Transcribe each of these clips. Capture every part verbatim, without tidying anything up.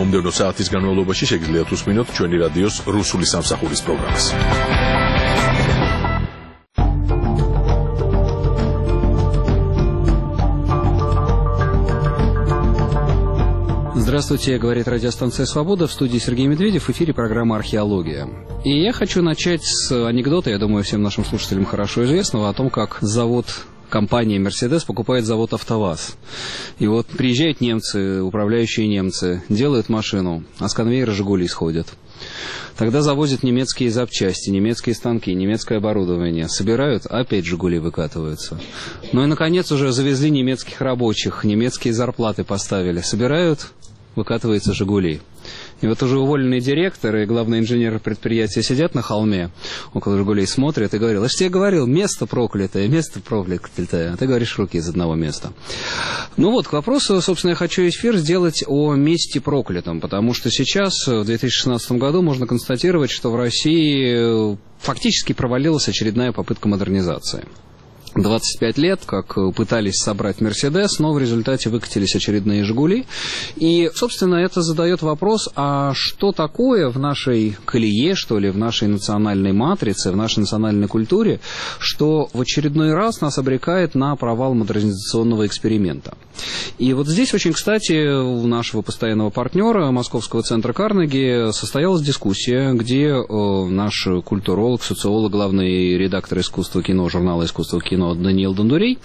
მომდევნო საათის განმავლობაში შეგიძლიათ უსმინოთ ჩვენი რადიოს რუსული სამსახურის პროგრამას. Здравствуйте, говорит радиостанция «Свобода», в студии Сергей Медведев, в эфире программа «Археология». И я хочу начать с анекдота, я думаю, всем нашим слушателям хорошо известного, о том, как завод, компания «Мерседес» покупает завод «АвтоВАЗ». И вот приезжают немцы, управляющие немцы, делают машину, а с конвейера «Жигули» сходят. Тогда завозят немецкие запчасти, немецкие станки, немецкое оборудование. Собирают, опять «Жигули» выкатываются. Ну и, наконец, уже завезли немецких рабочих, немецкие зарплаты поставили. Собирают, выкатывается «Жигули». И вот уже уволенный директор и главный инженер предприятия сидят на холме около «Жигулей», смотрят и говорят: «Я же тебе говорил, место проклятое, место проклятое, а ты говоришь руки из одного места». Ну вот, к вопросу, собственно, я хочу эфир сделать о месте проклятом, потому что сейчас, в две тысячи шестнадцатом году, можно констатировать, что в России фактически провалилась очередная попытка модернизации. двадцать пять лет, как пытались собрать «Мерседес», но в результате выкатились очередные «Жигули». И, собственно, это задает вопрос, а что такое в нашей колее, что ли, в нашей национальной матрице, в нашей национальной культуре, что в очередной раз нас обрекает на провал модернизационного эксперимента. И вот здесь очень, кстати, у нашего постоянного партнера, Московского центра Карнеги, состоялась дискуссия, где э, наш культуролог, социолог, главный редактор «Искусства кино», журнала «Искусство кино» Даниил Дондурей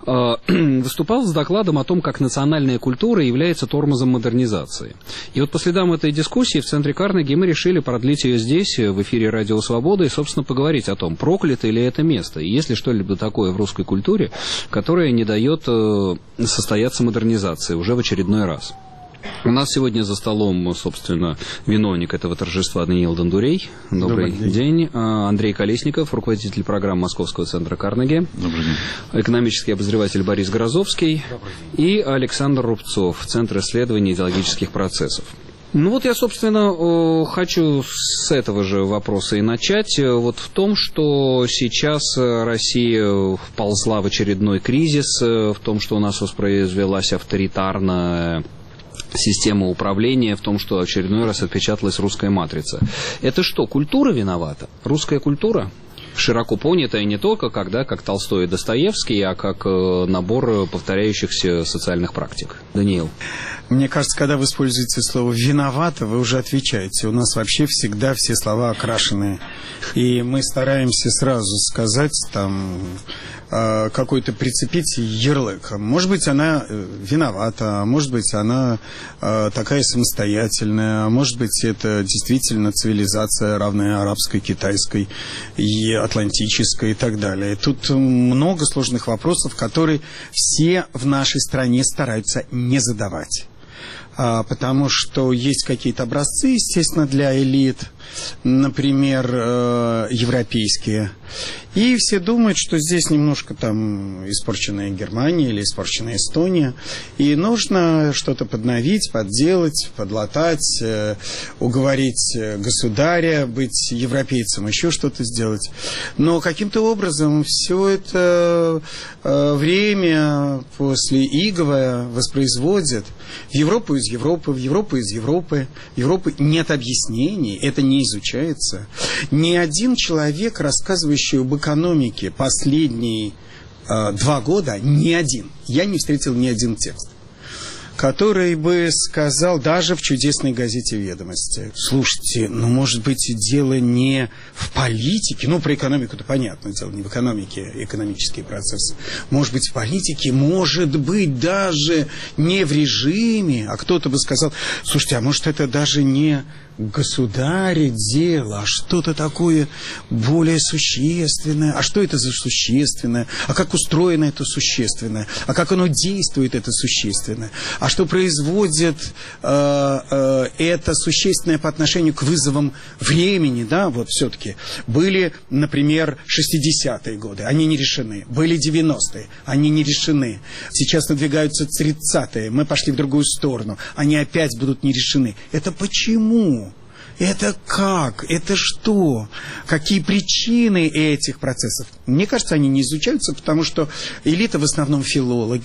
э, выступал с докладом о том, как национальная культура является тормозом модернизации. И вот по следам этой дискуссии в центре Карнеги мы решили продлить ее здесь, в эфире «Радио Свобода», и, собственно, поговорить о том, проклято ли это место, и есть ли что-либо такое в русской культуре, которое не дает э, состояться модернизации уже в очередной раз. У нас сегодня за столом, собственно, виновник этого торжества Даниил Дондурей. Добрый, Добрый день. день. Андрей Колесников, руководитель программы Московского центра Карнеги. Добрый день. Экономический обозреватель Борис Грозовский. И Александр Рубцов, Центр исследований идеологических процессов. Ну вот я, собственно, хочу с этого же вопроса и начать. Вот в том, что сейчас Россия вползла в очередной кризис, в том, что у нас воспроизвелась авторитарная система управления, в том, что очередной раз отпечаталась русская матрица. Это что, культура виновата? Русская культура? Широко понятая не только когда, как Толстой и Достоевский, а как набор повторяющихся социальных практик. Даниил. Мне кажется, когда вы используете слово «виновата», вы уже отвечаете. У нас вообще всегда все слова окрашены. И мы стараемся сразу сказать, там, какой-то прицепить ярлык. Может быть, она виновата, а может быть, она такая самостоятельная, а может быть, это действительно цивилизация, равная арабской, китайской и атлантической и так далее. Тут много сложных вопросов, которые все в нашей стране стараются не задавать. Потому что есть какие-то образцы, естественно, для элит, например, европейские. И все думают, что здесь немножко там испорченная Германия или испорченная Эстония. И нужно что-то подновить, подделать, подлатать, уговорить государя быть европейцем, еще что-то сделать. Но каким-то образом все это время после Игова воспроизводит в Европу из Европы, в Европу из Европы. В Европе нет объяснений, это не изучается. Ни один человек, рассказывающий об экономике последние э, два года, ни один, я не встретил ни один текст, который бы сказал, даже в чудесной газете «Ведомости», слушайте, ну, может быть, дело не в политике, ну, про экономику-то понятно, дело не в экономике, экономические процессы, может быть, в политике, может быть, даже не в режиме, а кто-то бы сказал, слушайте, а может, это даже не государя дело, а что-то такое более существенное. А что это за существенное? А как устроено это существенное? А как оно действует, это существенное? А что производит э, э, это существенное по отношению к вызовам времени? Да, вот все-таки были, например, шестидесятые годы, они не решены. Были девяностые, они не решены. Сейчас надвигаются тридцатые, мы пошли в другую сторону, они опять будут не решены. Это почему? Это как? Это что? Какие причины этих процессов? Мне кажется, они не изучаются, потому что элита в основном филологи,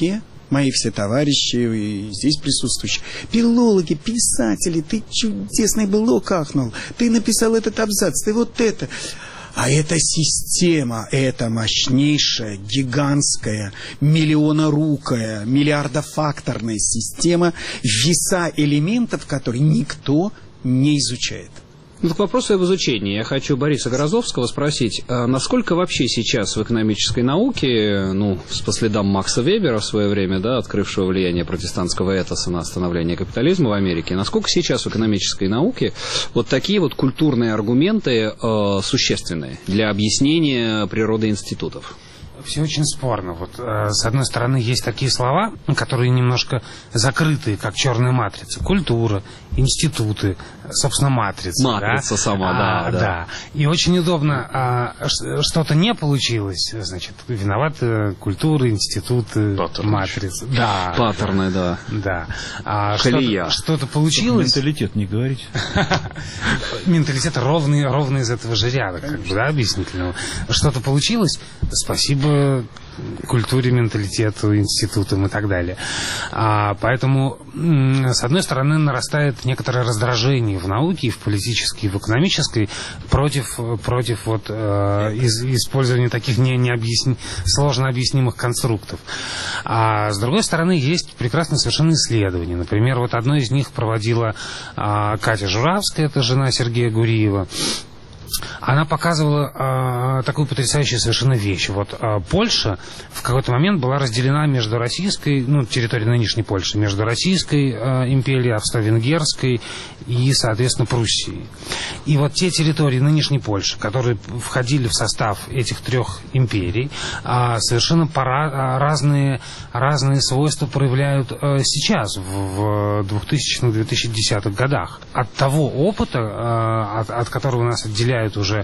мои все товарищи и здесь присутствующие, филологи, писатели, ты чудесный блог ахнул, ты написал этот абзац, ты вот это. А эта система, это мощнейшая, гигантская, миллионорукая, миллиардофакторная система веса элементов, которые никто не изучает. Ну, к вопросу об изучении. Я хочу Бориса Грозовского спросить, а насколько вообще сейчас в экономической науке, ну, по следам Макса Вебера в свое время, да, открывшего влияние протестантского этоса на становление капитализма в Америке, насколько сейчас в экономической науке вот такие вот культурные аргументы э, существенны для объяснения природы институтов? Все очень спорно. Вот, э, с одной стороны, есть такие слова, которые немножко закрытые, как черная матрица. Культура, институты, собственно, матрица. Матрица да? сама, а, да, да. да. И очень удобно, а, что-то не получилось, значит, виноваты культура, институты, Паттерн. матрица. Да. Паттерны, да. Да. А Колея. что-то, что-то получилось. Менталитет не говорить. Менталитет ровный, ровный из этого же ряда, как бы, да, объяснительного. Что-то получилось, спасибо культуре, менталитету, институтам и так далее. А, поэтому, с одной стороны, нарастает некоторое раздражение в науке, и в политической, и в экономической против, против вот, э, из, использования таких не, не объясни, сложно объяснимых конструктов. А с другой стороны, есть прекрасные совершенно исследования. Например, вот одно из них проводила э, Катя Журавская, это жена Сергея Гуриева. Она показывала э, такую потрясающую совершенно вещь. Вот э, Польша в какой-то момент была разделена между российской, ну, территорией нынешней Польши, между Российской э, империей, Австро-Венгерской и, соответственно, Пруссией. И вот те территории нынешней Польши, которые входили в состав этих трех империй, э, совершенно пора, э, разные, разные свойства проявляют э, сейчас, в, в двухтысячных — две тысячи десятых годах. От того опыта, э, от, от которого нас отделяют уже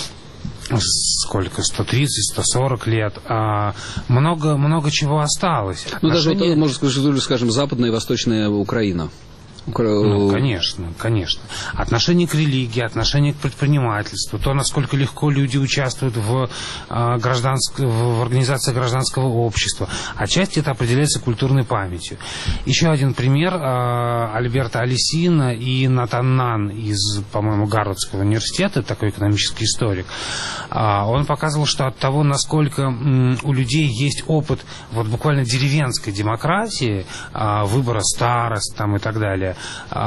сколько, сто тридцать — сто сорок лет, а много, много чего осталось. Ну, Отношения... даже, вот, можно сказать, скажем, западная и восточная Украина. Ну, конечно, конечно. Отношение к религии, отношение к предпринимательству, то, насколько легко люди участвуют в, э, гражданск... в организации гражданского общества. Отчасти это определяется культурной памятью. Еще один пример. Э, Альберто Алисина и Натан Нан из, по-моему, Гарвардского университета, такой экономический историк, э, он показывал, что от того, насколько м, у людей есть опыт вот буквально деревенской демократии, э, выбора старост там, и так далее,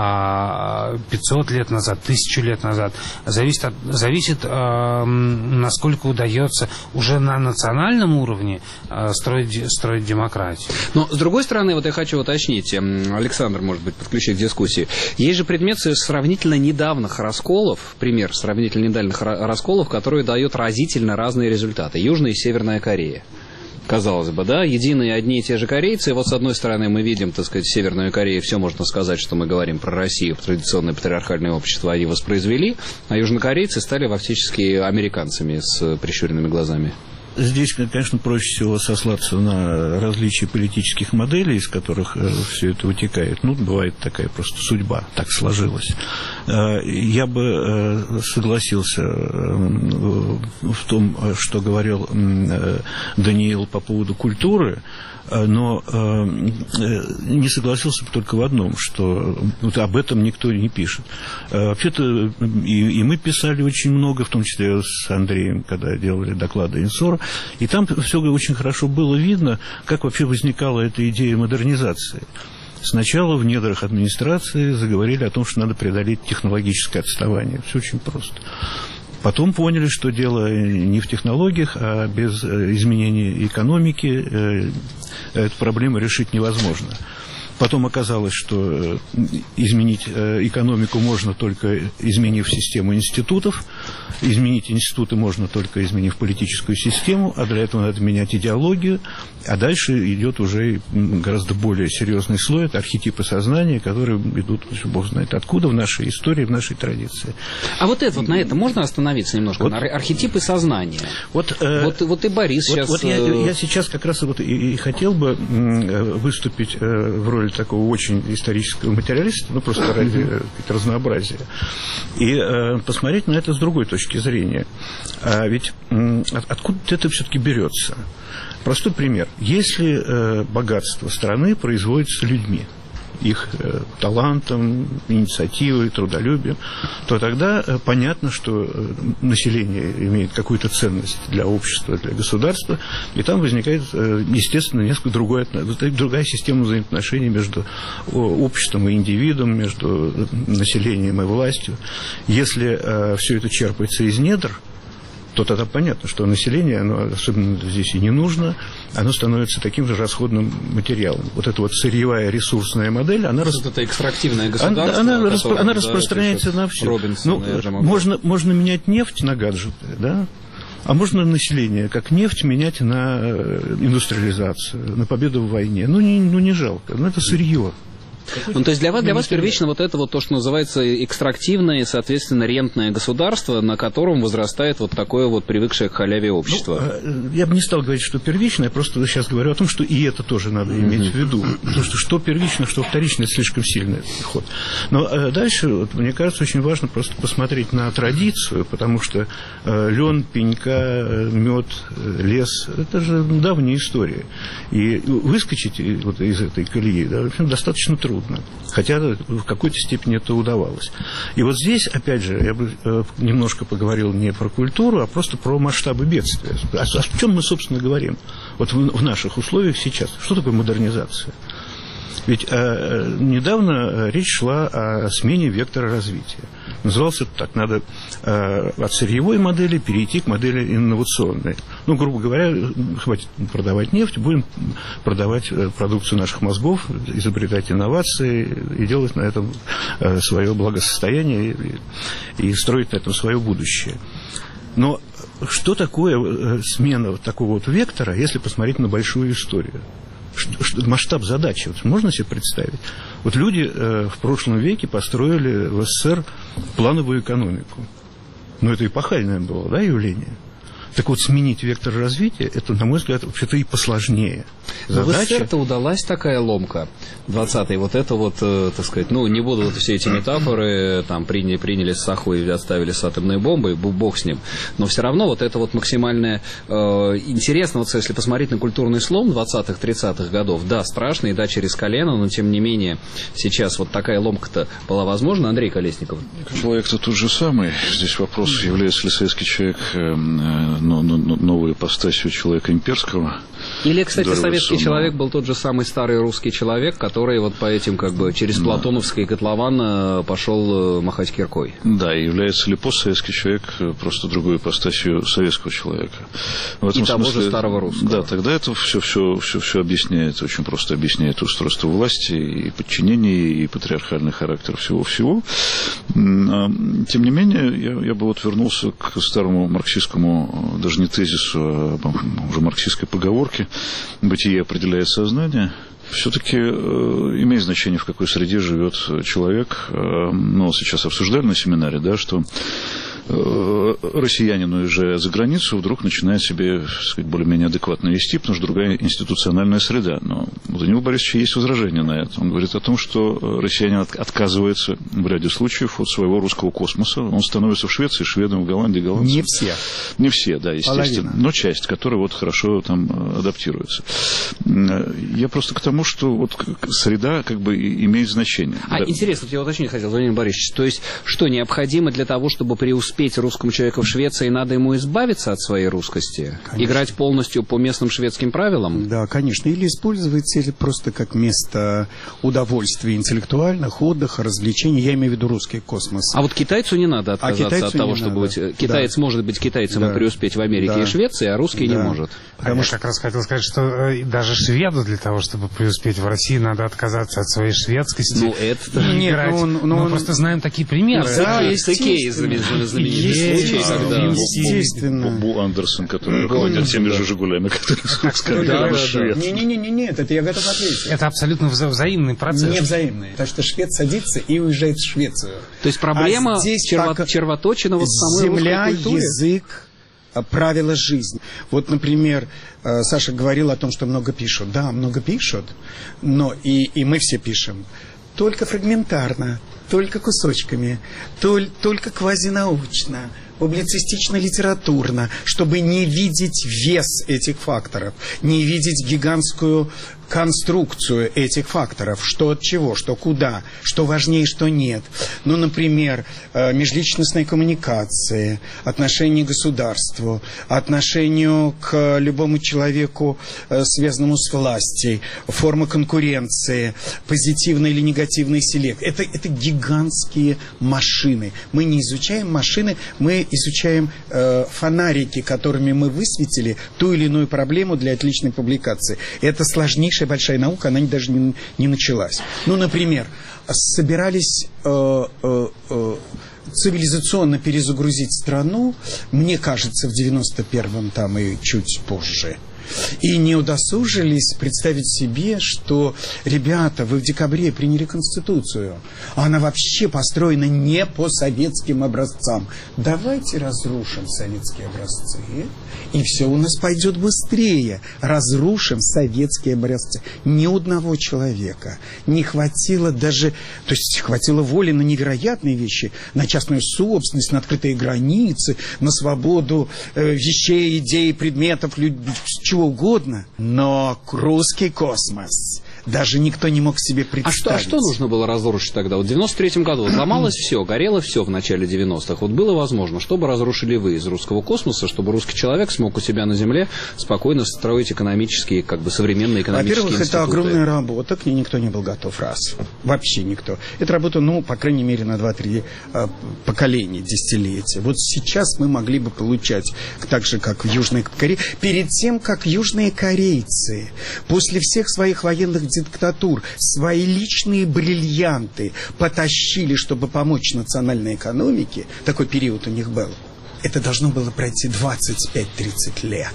пятьсот лет назад, тысячу лет назад, зависит, от, зависит э, насколько удается уже на национальном уровне э, строить, строить демократию. Но, с другой стороны, вот я хочу уточнить, Александр, может быть, подключить к дискуссии. Есть же предмет сравнительно недавних расколов, пример сравнительно недавних расколов, которые дают разительно разные результаты. Южная и Северная Корея. Казалось бы, да, единые одни и те же корейцы. И вот с одной стороны мы видим, так сказать, Северную Корею, все можно сказать, что мы говорим про Россию, традиционное патриархальное общество они воспроизвели, а южнокорейцы стали фактически американцами с прищуренными глазами. Здесь, конечно, проще всего сослаться на различия политических моделей, из которых все это вытекает. Ну, бывает такая просто судьба, так сложилась. Я бы согласился в том, что говорил Даниил по поводу культуры, но не согласился бы только в одном, что вот об этом никто не пишет. Вообще-то и, и мы писали очень много, в том числе с Андреем, когда делали доклады Инсора, и там все очень хорошо было видно, как вообще возникала эта идея модернизации. Сначала в недрах администрации заговорили о том, что надо преодолеть технологическое отставание. Все очень просто. Потом поняли, что дело не в технологиях, а без изменения экономики эту проблему решить невозможно. Потом оказалось, что изменить экономику можно только изменив систему институтов. Изменить институты можно только изменив политическую систему, а для этого надо менять идеологию. А дальше идет уже гораздо более серьезный слой, это архетипы сознания, которые идут, бог знает откуда, в нашей истории, в нашей традиции. А вот это, вот на этом можно остановиться немножко? Вот, на архетипы сознания. Вот, э, вот, вот и Борис вот, сейчас... Вот я, я сейчас как раз вот и, и хотел бы выступить в роли роли такого очень исторического материалиста, ну, просто ради mm-hmm. разнообразия. И э, посмотреть на это с другой точки зрения. А ведь э, откуда это все-таки берется? Простой пример. Если э, богатство страны производится людьми, их э, талантом, инициативой, трудолюбием, то тогда э, понятно, что э, население имеет какую-то ценность для общества, для государства, и там возникает, э, естественно, несколько другое, другая система взаимоотношений между обществом и индивидом, между населением и властью. Если э, все это черпается из недр, то тогда понятно, что население, оно особенно здесь и не нужно, оно становится таким же расходным материалом. Вот эта вот сырьевая ресурсная модель, она... Вот это экстрактивное государство, она, она, которое, она да, распространяется на все. Робинсон, ну, можно, можно менять нефть на гаджеты, да? А можно население, как нефть, менять на индустриализацию, на победу в войне. Ну, не, ну, не жалко, но это сырье. Ну, то есть для вас, для вас первично вот это вот то, что называется экстрактивное и, соответственно, рентное государство, на котором возрастает вот такое вот привыкшее к халяве общество. Ну, я бы не стал говорить, что первично, я просто сейчас говорю о том, что и это тоже надо иметь mm-hmm. в виду. Потому что что первично, что вторично, это слишком сильный ход. Но дальше, вот, мне кажется, очень важно просто посмотреть на традицию, потому что э, лен, пенька, мед, лес, это же давняя история. И выскочить вот из этой колеи, да, в общем, достаточно трудно. Хотя в какой-то степени это удавалось. И вот здесь, опять же, я бы немножко поговорил не про культуру, а просто про масштабы бедствия. О, о чем мы, собственно, говорим? Вот в, в наших условиях сейчас. Что такое модернизация? Ведь э, недавно речь шла о смене вектора развития. Назывался это так, надо э, от сырьевой модели перейти к модели инновационной. Ну, грубо говоря, хватит продавать нефть, будем продавать продукцию наших мозгов, изобретать инновации и делать на этом э, свое благосостояние и, и строить на этом свое будущее. Но что такое смена вот такого вот вектора, если посмотреть на большую историю? Масштаб задачи, вот можно себе представить? Вот люди э, в прошлом веке построили в СССР плановую экономику. Но это эпохальное было, да, явление? Так вот, сменить вектор развития, это, на мой взгляд, вообще-то и посложнее. Но в СССР-то удалась такая ломка двадцатые, вот это вот, э, так сказать, ну, не буду вот все эти метафоры, там, приняли, приняли с Сахой и оставили с атомной бомбой, бог с ним, но все равно вот это вот максимальное, э, интересно, вот если посмотреть на культурный слом двадцатых-тридцатых годов, да, страшный, да, через колено, но тем не менее, сейчас вот такая ломка-то была возможна. Андрей Колесников. Человек-то тот же самый, здесь вопрос, является ли советский человек э, но, но, новой ипостасью человека имперского. Или, кстати, советский человек был тот же самый старый русский человек, который вот по этим, как бы, через Платоновский котлован пошел махать киркой. Да, и является ли постсоветский человек просто другой ипостасью советского человека. В этом и того смысле, же старого русского. Да, тогда это все, все, все, все объясняет, очень просто объясняет устройство власти, и подчинение, и патриархальный характер всего-всего. Тем не менее, я, я бы вот вернулся к старому марксистскому, даже не тезису, а уже марксистской поговорке: бытие определяет сознание. Все-таки э, имеет значение, в какой среде живет человек. Э, ну, сейчас обсуждали на семинаре, да, что э, россиянин, уезжая за границу, вдруг начинает себе, так сказать, более-менее адекватно вести, потому что другая институциональная среда. Но у Данила Борисовича есть возражение на это. Он говорит о том, что россиянин от, отказывается в ряде случаев от своего русского космоса. Он становится в Швеции шведом, в Голландии голландцем. Не все. Не все, да, естественно. Половина. Но часть, которая вот хорошо там адаптируется. Я просто к тому, что вот среда как бы имеет значение. А, да. Интересно, вот я уточнить хотел, Владимир Борисович, то есть что, необходимо для того, чтобы преуспеть русскому человеку в Швеции, надо ему избавиться от своей русскости? Конечно. Играть полностью по местным шведским правилам? Да, конечно. Или использовать это просто как место удовольствия интеллектуальных, отдыха, развлечений. Я имею в виду русский космос. А вот китайцу не надо отказаться а от того, чтобы надо. быть... Китаец да. может быть китайцем да. и преуспеть в Америке да. и Швеции, а русский да. не может. А я как раз хотел сказать, что даже шведу для того, чтобы преуспеть в России, надо отказаться от своей шведскости. Ну, это... Не играть. Ну, ну, Мы он... просто знаем такие примеры. Да, есть Икеи знаменитый случай, когда... Естественно. Бу Андерсон, который руководит теми же «Жигулями», которые сказали, швед. Не-не-не, нет, это я готов ответить. Это абсолютно взаимный процесс. Не взаимный. Потому что швед садится и уезжает в Швецию. То есть проблема червоточина вот самой русской культуры? Земля, язык, правила жизни. Вот, например, Саша говорил о том, что много пишут. Да, много пишут, но и, и мы все пишем. Только фрагментарно, только кусочками, толь, только квазинаучно, публицистично-литературно, чтобы не видеть вес этих факторов, не видеть гигантскую конструкцию этих факторов, что от чего, что куда, что важнее, что нет. Ну, например, межличностной коммуникации, отношение к государству, отношению к любому человеку, связанному с властью, форма конкуренции, позитивный или негативный селект. Это, это гигантские машины. Мы не изучаем машины, мы изучаем э, фонарики, которыми мы высветили ту или иную проблему для отличной публикации. Это сложнейшее большая наука, она даже не, не началась. Ну, например, собирались э, э, э, цивилизационно перезагрузить страну, мне кажется, в девяносто первом там и чуть позже. И не удосужились представить себе, что, ребята, вы в декабре приняли Конституцию, а она вообще построена не по советским образцам. Давайте разрушим советские образцы, и все у нас пойдет быстрее. Разрушим советские образцы. Ни одного человека не хватило даже, то есть хватило воли на невероятные вещи, на частную собственность, на открытые границы, на свободу э, вещей, идей, предметов, людей, чего угодно, но русский космос даже никто не мог себе представить. А что, а что нужно было разрушить тогда? Вот в девяносто третьем году вот ломалось все, горело все в начале девяностых. Вот было возможно, что бы разрушили вы из русского космоса, чтобы русский человек смог у себя на Земле спокойно строить экономические, как бы современные экономические Во-первых, институты? это огромная работа, к ней никто не был готов, раз. Вообще никто. Это работа, ну, по крайней мере, на два-три э, поколения, десятилетия. Вот сейчас мы могли бы получать, так же, как в Южной Корее, перед тем, как южные корейцы после всех своих военных диктатур свои личные бриллианты потащили, чтобы помочь национальной экономике, такой период у них был, это должно было пройти двадцать пять тридцать лет.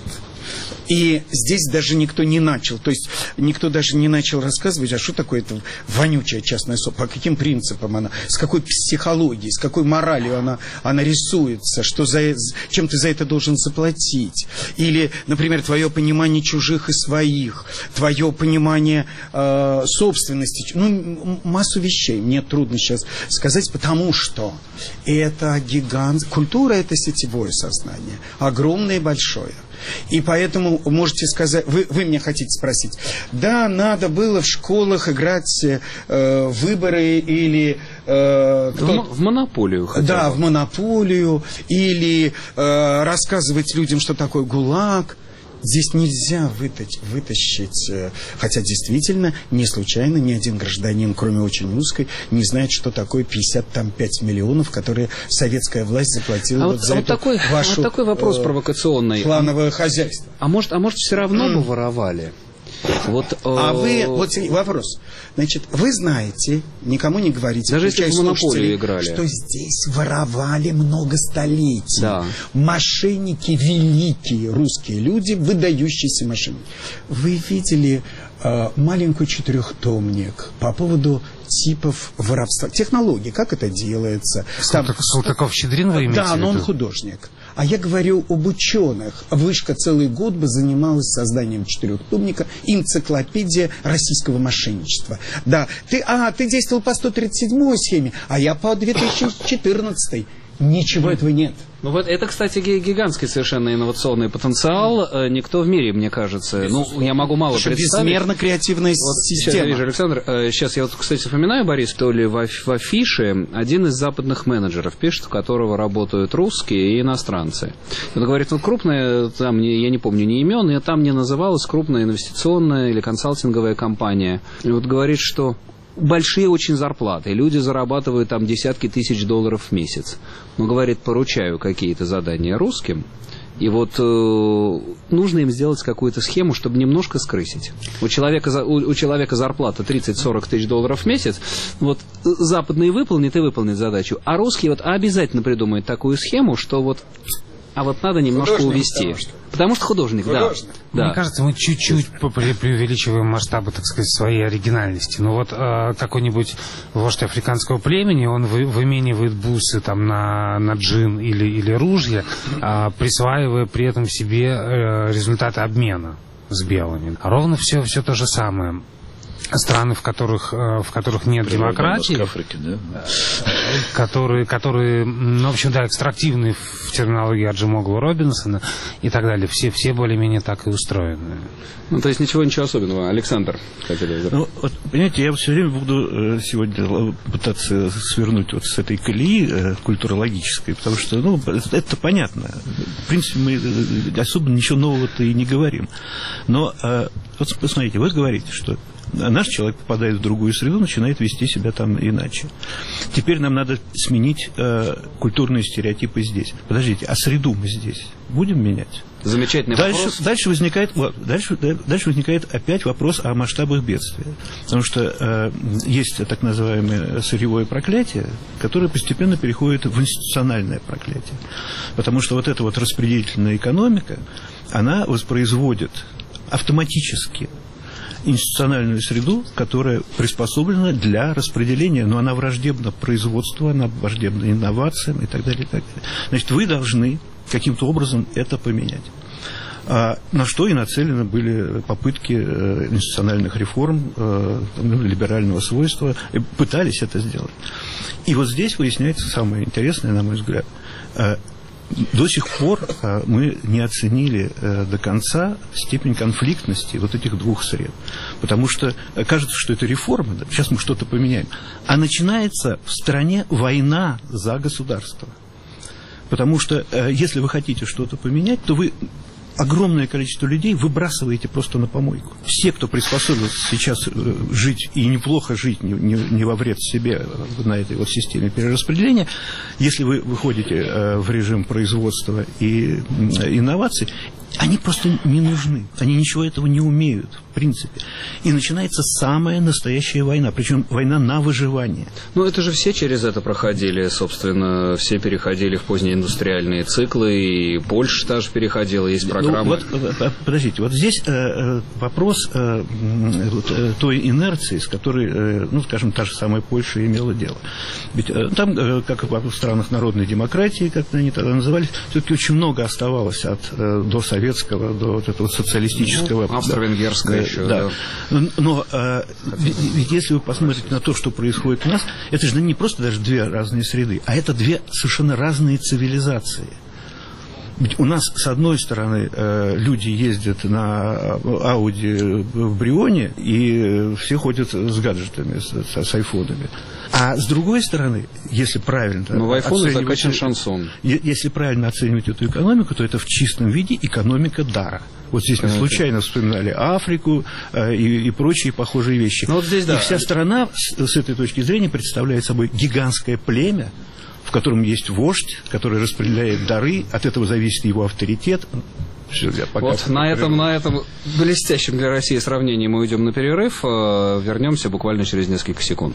И здесь даже никто не начал, то есть никто даже не начал рассказывать, а что такое это вонючая частная собственность, по каким принципам она, с какой психологией, с какой моралью она, она рисуется, что за, чем ты за это должен заплатить. Или, например, твое понимание чужих и своих, твое понимание э, собственности, ну, массу вещей мне трудно сейчас сказать, потому что это гигант, культура — это сетевое сознание, огромное и большое. И поэтому можете сказать, вы, вы меня хотите спросить, да, надо было в школах играть э, выборы или... Э, кто... В монополию хотя бы. Да, в монополию, или э, рассказывать людям, что такое ГУЛАГ. Здесь нельзя вытащить, вытащить, хотя действительно, не случайно ни один гражданин, кроме очень узкой, не знает, что такое пятьдесят пять миллионов, которые советская власть заплатила а вот вот, за а вот эту такой, вашу вот такой вопрос э, провокационный. Плановое хозяйство. А может, а может все равно бы воровали? Вот, а вы, вот вопрос, значит, вы знаете, никому не говорите, даже если в монополию играли, что здесь воровали много столетий. Да. Мошенники великие, русские люди, выдающиеся мошенники. Вы видели э, маленький четырехтомник по поводу типов воровства, технологий, как это делается. Салтыков-Щедрин вы имеете в виду? Да, но он художник. А я говорю об ученых. Вышка целый год бы занималась созданием четырехтомника «Энциклопедия российского мошенничества». Да, ты, а, ты действовал по сто тридцать седьмой схеме, а я по две тысячи четырнадцатой. Ничего этого нет. Ну вот это, кстати, гигантский совершенно инновационный потенциал. Никто в мире, мне кажется, ну, я могу мало Что представить. Безмерно креативная вот система. Сейчас я вижу, Александр, сейчас я вот, кстати, вспоминаю, Борис, то ли в афише один из западных менеджеров пишет, в которого работают русские и иностранцы. Он говорит, вот крупная, там, я не помню ни имен, и там не называлась крупная инвестиционная или консалтинговая компания. И вот говорит, что большие очень зарплаты, люди зарабатывают там десятки тысяч долларов в месяц. Но, говорит, поручаю какие-то задания русским, и вот э, нужно им сделать какую-то схему, чтобы немножко скрысить. У человека, у, у человека зарплата тридцать-сорок тысяч долларов в месяц, вот западные выполнит и выполнит задачу, а русские вот обязательно придумают такую схему, что вот а вот надо немножко Художник, увести. потому что, потому что художник, художник. да. Мне да. кажется, мы чуть-чуть пре- преувеличиваем масштабы, так сказать, своей оригинальности. Ну вот э, какой-нибудь вождь африканского племени, он вы, выменивает бусы там на, на джин или, или ружья, э, присваивая при этом себе э, результаты обмена с белыми. А ровно все, все то же самое. Страны, в которых, в которых нет демократии, Африке, да? которые, которые, ну, в общем, да, экстрактивные в терминологии Аджемоглу Робинсона и так далее, все, все более-менее так и устроены. Ну, то есть ничего, ничего особенного. Александр, хотели... Ну, вот, понимаете, я все время буду сегодня пытаться свернуть вот с этой колеи культурологической, потому что, ну, это понятно. В принципе, мы особо ничего нового-то и не говорим. Но, вот посмотрите, вы говорите, что наш человек попадает в другую среду, начинает вести себя там иначе. Теперь нам надо сменить э, культурные стереотипы здесь. Подождите, а среду мы здесь будем менять? Замечательный дальше, вопрос. Дальше возникает, вот, дальше, дальше возникает опять вопрос о масштабах бедствия. Потому что э, есть так называемое сырьевое проклятие, которое постепенно переходит в институциональное проклятие. Потому что вот эта вот распределительная экономика, она воспроизводит автоматически институциональную среду, которая приспособлена для распределения, но она враждебна производству, она враждебна инновациям и так далее, и так далее. Значит, вы должны каким-то образом это поменять. А на что и нацелены были попытки э, институциональных реформ, э, либерального свойства, и пытались это сделать. И вот здесь выясняется самое интересное, на мой взгляд. Э, До сих пор э, мы не оценили э, до конца степень конфликтности вот этих двух сред. Потому что э, кажется, что это реформа, да, сейчас мы что-то поменяем. А начинается в стране война за государство. Потому что э, если вы хотите что-то поменять, то вы огромное количество людей выбрасываете просто на помойку. Все, кто приспособился сейчас жить и неплохо жить, не, не, не во вред себе на этой вот системе перераспределения, если вы выходите в режим производства и инноваций, они просто не нужны. Они ничего этого не умеют, в принципе. И начинается самая настоящая война, причем война на выживание. Ну, это же все через это проходили, собственно, все переходили в поздние индустриальные циклы, и Польша тоже переходила, есть программа. Ну, вот, подождите, вот здесь э, вопрос э, вот, той инерции, с которой, э, ну, скажем, та же самая Польша имела дело. Ведь э, там, э, как в странах народной демократии, как они тогда назывались, все-таки очень много оставалось от э, до советского, до вот этого социалистического. Ну, австро-венгерская да, еще, да. да. Но э, ведь, ведь если вы посмотрите на то, что происходит у нас, это же не просто даже две разные среды, а это две совершенно разные цивилизации. Ведь у нас, с одной стороны, люди ездят на Ауди в Брионе, и все ходят с гаджетами, с, с айфонами. А с другой стороны, если правильно... Но в айфоны закачан шансон. Если правильно оценивать эту экономику, то это в чистом виде экономика дара. Вот здесь мы случайно вспоминали Африку и, и прочие похожие вещи. Ну, вот здесь, да. И вся страна с, с этой точки зрения представляет собой гигантское племя, в котором есть вождь, который распределяет дары, от этого зависит его авторитет. Все, я пока вот на этом, на этом блестящем для России сравнении мы уйдем на перерыв, вернемся буквально через несколько секунд.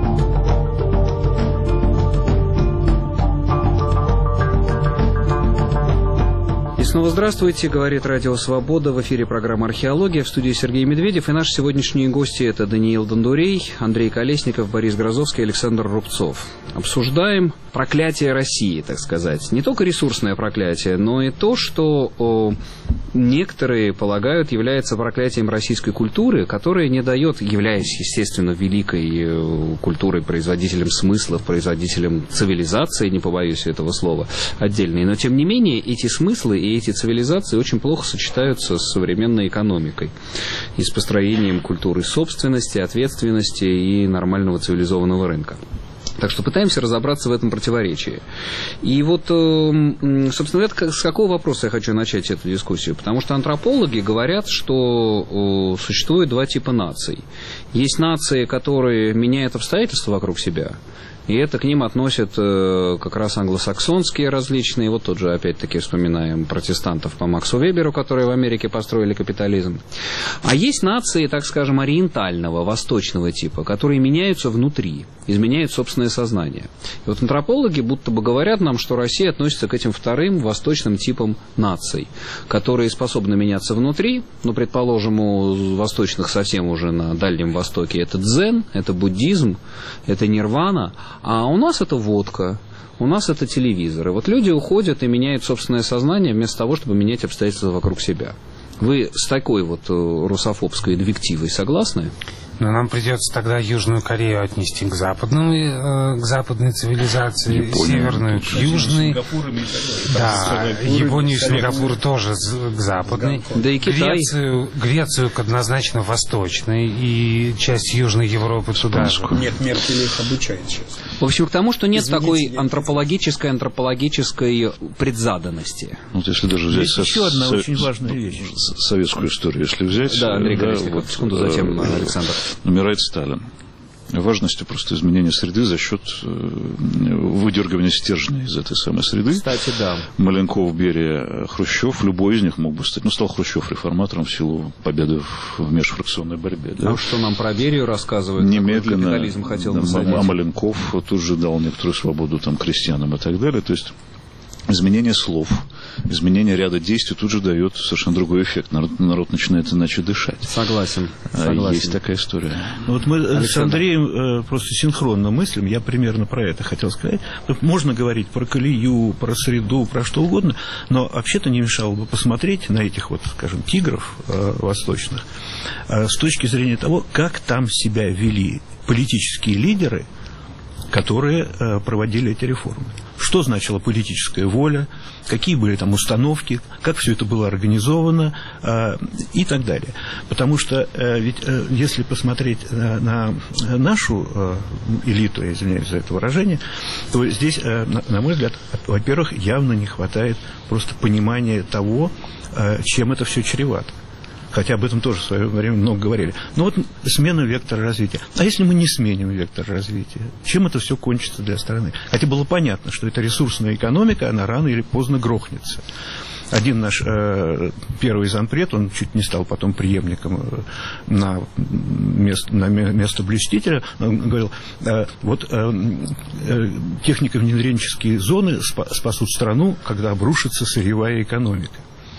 И снова здравствуйте, говорит Радио Свобода, в эфире программа «Археология», в студии Сергей Медведев, и наши сегодняшние гости — это Даниил Дондурей, Андрей Колесников, Борис Грозовский, Александр Рубцов. Обсуждаем проклятие России, так сказать. Не только ресурсное проклятие, но и то, что о, некоторые полагают является проклятием российской культуры, которая не дает, являясь, естественно, великой э, культурой, производителем смыслов, производителем цивилизации, не побоюсь этого слова, отдельной, но тем не менее эти смыслы и эти цивилизации очень плохо сочетаются с современной экономикой и с построением культуры собственности, ответственности и нормального цивилизованного рынка. Так что пытаемся разобраться в этом противоречии. И вот, собственно, это, с какого вопроса я хочу начать эту дискуссию? Потому что антропологи говорят, что существует два типа наций. Есть нации, которые меняют обстоятельства вокруг себя. И это к ним относят как раз англосаксонские различные, вот тот же, опять-таки, вспоминаем протестантов по Максу Веберу, которые в Америке построили капитализм. А есть нации, так скажем, ориентального, восточного типа, которые меняются внутри, изменяют собственное сознание. И вот антропологи будто бы говорят нам, что Россия относится к этим вторым восточным типам наций, которые способны меняться внутри, ну, предположим, у восточных совсем уже на Дальнем Востоке это дзен, это буддизм, это нирвана, а у нас это водка. У нас это телевизор. И вот люди уходят и меняют собственное сознание вместо того, чтобы менять обстоятельства вокруг себя. Вы с такой вот русофобской инвективой согласны? Но нам придется тогда Южную Корею отнести к западной, к западной цивилизации, Японию, северную к южной. Да, Японию и Сингапур тоже к западной. Да и Китай. Грецию, Грецию к однозначно восточной и часть Южной Европы туда же. Нет, Меркель их обучает сейчас. В общем, к тому, что нет Извините, такой я... антропологической, антропологической предзаданности. Вот если даже взять Есть еще одна очень важная вещь. Советскую историю, если взять... Да, Андрей да, Колесников, вот, секунду, затем Александр. Умирает Сталин. Важностью просто изменения среды за счет выдергивания стержня из этой самой среды. Кстати, да. Маленков, Берия, Хрущев, любой из них мог бы стать. Ну, стал Хрущев реформатором в силу победы в межфракционной борьбе. Да? А что нам про Берию рассказывают? Немедленно Капитализм хотел да, насадить. а Маленков тут же дал некоторую свободу там, крестьянам и так далее. То есть изменение слов, изменение ряда действий тут же дает совершенно другой эффект. Народ, народ начинает иначе дышать. Согласен. Согласен. Есть такая история. Вот мы Александр. с Андреем э, просто синхронно мыслим. Я примерно про это хотел сказать. Можно говорить про колею, про среду, про что угодно, но вообще-то не мешало бы посмотреть на этих вот, скажем, тигров э, восточных э, с точки зрения того, как там себя вели политические лидеры, которые э, проводили эти реформы. Что значила политическая воля, какие были там установки, как все это было организовано э, и так далее. Потому что э, ведь э, если посмотреть э, на нашу э, элиту, я извиняюсь за это выражение, то здесь, э, на, на мой взгляд, во-первых, явно не хватает просто понимания того, э, чем это все чревато. Хотя об этом тоже в свое время много говорили. Но вот смена вектора развития. А если мы не сменим вектор развития, чем это все кончится для страны? Хотя было понятно, что это ресурсная экономика, она рано или поздно грохнется. Один наш э, первый зампред, он чуть не стал потом преемником на место, на место блюстителя, он говорил, э, вот э, э, технико-внедренческие зоны спасут страну, когда обрушится сырьевая экономика.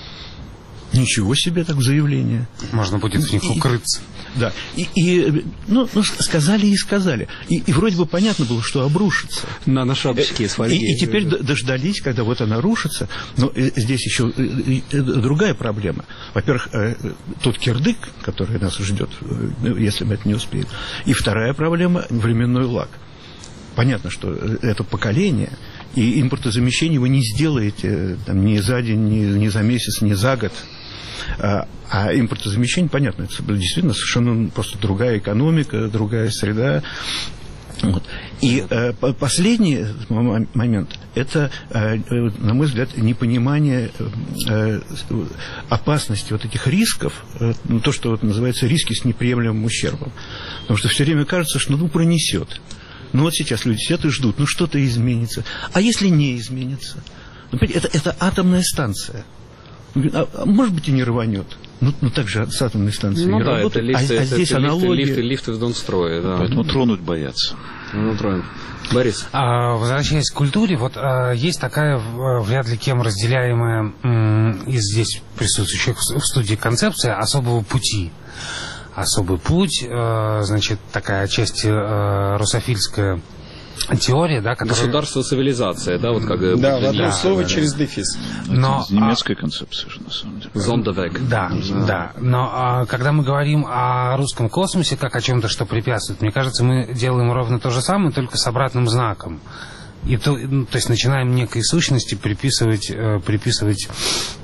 Ничего себе так заявление. Можно будет в них укрыться. И, да. И, и ну, ну, сказали и сказали. И, и вроде бы понятно было, что обрушится. На, на шапочке из фольги. И, и теперь дождались, когда вот она рушится. Но здесь еще другая проблема. Во-первых, тот кирдык, который нас ждет, если мы это не успеем. И вторая проблема – временной лаг. Понятно, что это поколение, и импортозамещение вы не сделаете там, ни за день, ни, ни за месяц, ни за год. А, а импортозамещение, понятно, это действительно совершенно просто другая экономика, другая среда. Вот. И э, последний момент – это, э, на мой взгляд, непонимание э, опасности вот этих рисков, э, ну, то, что вот называется риски с неприемлемым ущербом. Потому что все время кажется, что ну пронесет. Ну вот сейчас люди сидят и ждут, ну что-то изменится. А если не изменится? Это, это атомная станция. А, может быть, и не рванет. Ну, ну так же с атомной станцией ну, не да, работает. Это лифты, а, а это, здесь это аналогия. Лифты, лифты, лифты в Донстрое, да. Поэтому тронуть боятся. Ну, тронуть. Борис. А, возвращаясь к культуре, вот а, есть такая вряд ли кем разделяемая м, из здесь присутствующих в студии концепция особого пути. Особый путь, э, значит, такая часть э, русофильская теория, да, которая... Государство, цивилизация, да, вот как... Да, в одно да, слово да, через да. дефис. Но, это немецкая а... концепция же, на самом деле. Зондервег. Да, да, да. Но а, когда мы говорим о русском космосе как о чем-то, что препятствует, мне кажется, мы делаем ровно то же самое, только с обратным знаком. И то, ну, то есть начинаем некой сущности приписывать, э, приписывать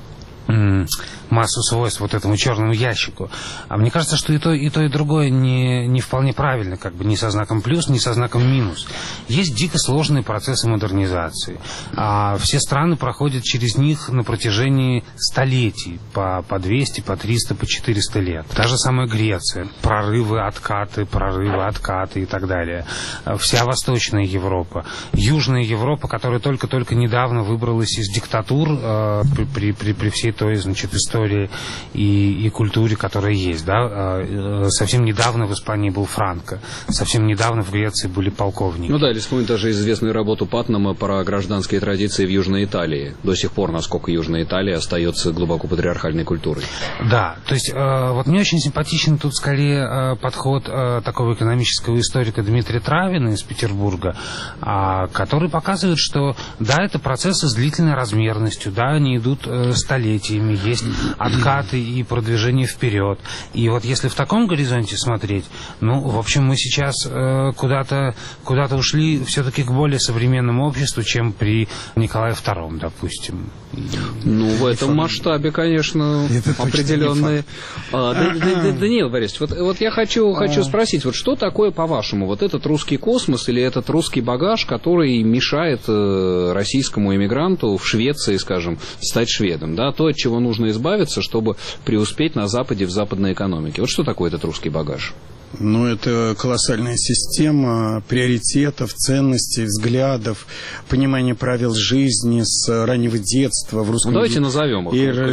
массу свойств вот этому черному ящику. А мне кажется, что и то, и то, и другое не, не вполне правильно, как бы ни со знаком плюс, ни со знаком минус. Есть дико сложные процессы модернизации. А все страны проходят через них на протяжении столетий, по, по двести, по триста, по четыреста лет. Та же самая Греция. Прорывы, откаты, прорывы, откаты и так далее. Вся Восточная Европа. Южная Европа, которая только-только недавно выбралась из диктатур э, при, при, при всей той, значит, истории и, и культуре, которая есть, да. Совсем недавно в Испании был Франко, совсем недавно в Греции были полковники. Ну да, или вспомнить даже известную работу Паттнама про гражданские традиции в Южной Италии. До сих пор, насколько Южная Италия остается глубоко патриархальной культурой. Да, то есть вот мне очень симпатичен тут скорее подход такого экономического историка Дмитрия Травина из Петербурга, который показывает, что да, это процессы с длительной размерностью, да, они идут столетиями, есть откаты и продвижение вперед. И вот если в таком горизонте смотреть, ну, в общем, мы сейчас э, куда-то, куда-то ушли все-таки к более современному обществу, чем при Николае втором, допустим. Ну, в этом масштабе, конечно, это определенные... А, да, да, да, Даниил Борисович, вот, вот я хочу, хочу спросить, вот что такое, по-вашему, вот этот русский космос или этот русский багаж, который мешает э, российскому эмигранту в Швеции, скажем, стать шведом, да, то, от чего нужно избавиться, чтобы преуспеть на Западе в западной экономике. Вот что такое этот русский багаж? Ну, это колоссальная система приоритетов, ценностей, взглядов, понимания правил жизни с раннего детства в русском ну, давайте назовем их,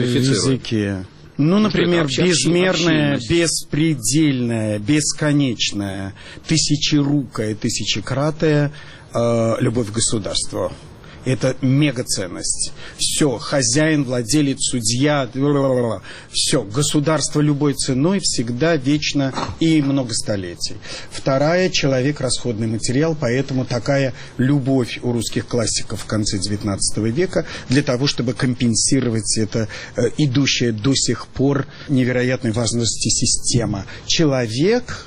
языке. Ну, например, общ... безмерная, беспредельная, бесконечная, тысячерукая, тысячекратая э, любовь к государству. Это мегаценность. Все, хозяин, владелец, судья, все, государство любой ценой, всегда, вечно и много столетий. Вторая, человек, расходный материал, поэтому такая любовь у русских классиков в конце девятнадцатого века для того, чтобы компенсировать это э, идущая до сих пор невероятной важности система. Человек...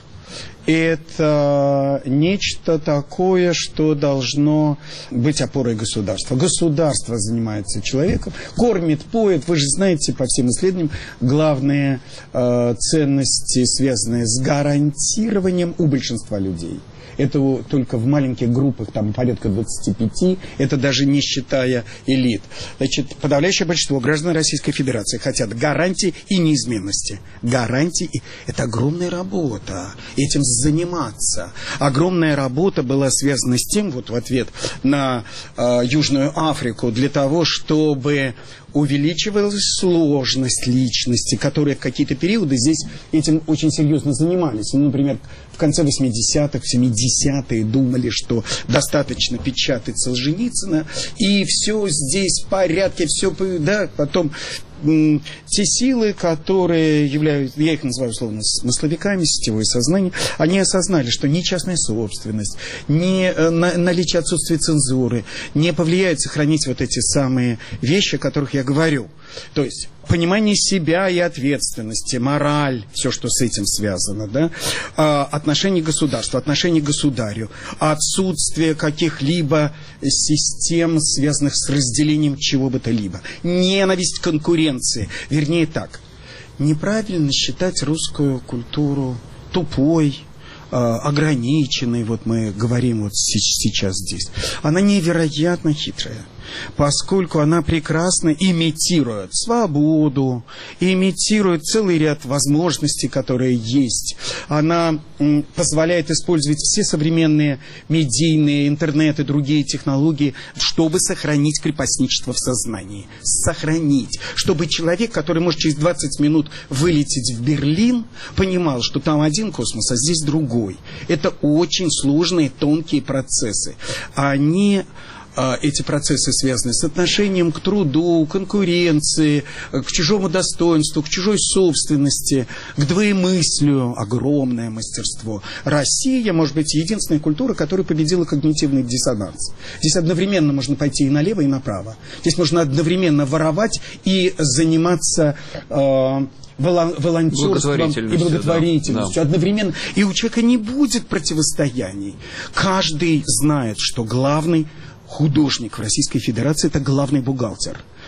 это нечто такое, что должно быть опорой государства. Государство занимается человеком, кормит, поет. Вы же знаете, по всем исследованиям, главные э, ценности, связанные с гарантированием у большинства людей. Это только в маленьких группах, там порядка двадцати пяти, это даже не считая элит. Значит, подавляющее большинство граждан Российской Федерации хотят гарантии и неизменности. Гарантии – это огромная работа, этим заниматься. Огромная работа была связана с тем, вот в ответ на э, Южную Африку, для того, чтобы увеличивалась сложность личности, которые в какие-то периоды здесь этим очень серьезно занимались. Ну, например, в конце восьмидесятых, в семидесятые думали, что достаточно печатать Солженицына, и все здесь в порядке, все, да, потом м, те силы, которые являются, я их называю условно смысловиками, сетевое сознание, они осознали, что ни частная собственность, ни э, на, наличие отсутствия цензуры не повлияет сохранить вот эти самые вещи, о которых я говорю. То есть понимание себя и ответственности, мораль, все, что с этим связано, да, а, отношение к государству, отношение к государю, отсутствие каких-либо систем, связанных с разделением чего бы то либо, ненависть к конкуренции, вернее так, неправильно считать русскую культуру тупой, ограниченной, вот мы говорим вот сейчас здесь, она невероятно хитрая, поскольку она прекрасно имитирует свободу, имитирует целый ряд возможностей, которые есть. Она м, позволяет использовать все современные медийные, интернет и другие технологии, чтобы сохранить крепостничество в сознании. Сохранить. Чтобы человек, который может через двадцать минут вылететь в Берлин, понимал, что там один космос, а здесь другой. Это очень сложные, тонкие процессы. Они... Эти процессы связаны с отношением к труду, конкуренции, к чужому достоинству, к чужой собственности, к двоемыслию. Огромное мастерство. Россия, может быть, единственная культура, которая победила когнитивный диссонанс. Здесь одновременно можно пойти и налево, и направо. Здесь можно одновременно воровать и заниматься... Э, волонтерством и благотворительностью, да, да. Одновременно. И у человека не будет противостояний. Каждый знает, что главный художник в Российской Федерации – это главный бухгалтер.